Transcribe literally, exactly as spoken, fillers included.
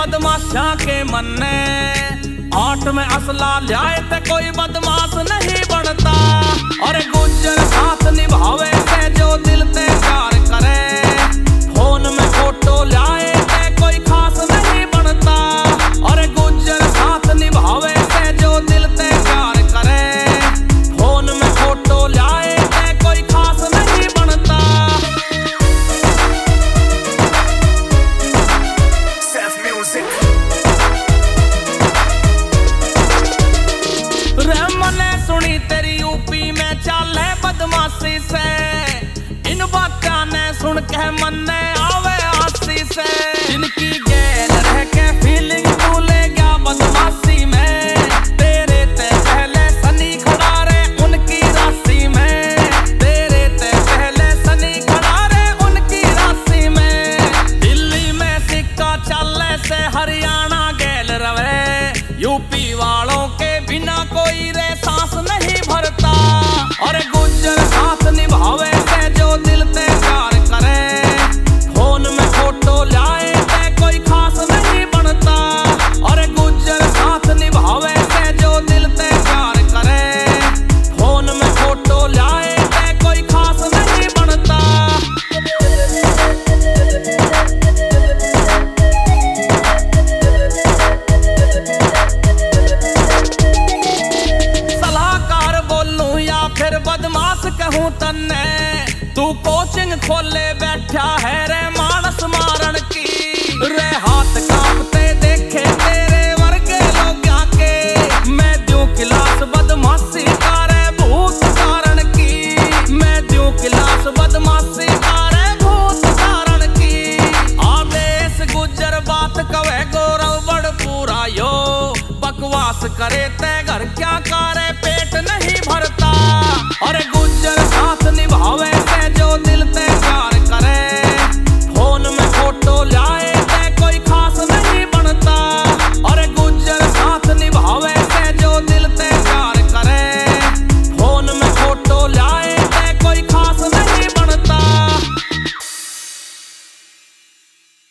बदमाशा के मन्ने आठ में असला लियाए ते कोई बदमाश नहीं बनता। और गुजर साथ निभावे से जो दिल ते प्यार करे, फोन में फोटो लियाए ते कोई खास नहीं बनता। और गुजर साथ निभावे से जो दिल ते प्यार करे, फोन में फोटो लियाए ते कोई खास नहीं बनता। रहमने सुनी तेरी यूपी में चाले बदमाशी से, इन बातों ने सुन के मन ने आवे आसी से। जिनकी गैल रह के फीलिंग तू ले गया बदमाशी में, तेरे ते पहले सनी खड़ा रे उनकी राशि में। तेरे ते पहले सनी खड़ा रे उनकी राशि में। दिल्ली में सिक्का चलने से हरियाणा गैल रवे, यूपी वालों के बिना कोई रे सांस नहीं भरता। और गुजर साथ निभावे से जो दिल ते प्यार करे, फोन में फोटो लाए ते कोई खास नहीं बनता। और गुजर साथ निभावे से जो दिल ते प्यार करे, फोन में फोटो लाए ते कोई खास नहीं बनता। फिर बदमाश कहूं तन्ने, तू कोचिंग खोले बैठा है रे मानस मारन की। रे हाथ कांपते देखे तेरे वर्गे लोग के, मैं दूं क्लास बदमाशी करे भूत कारण की। मैं दूं क्लास बदमाशी करे भूत कारण की। आदेश गुजर बात कवे गौरव बड़ पूरा यो, बकवास करे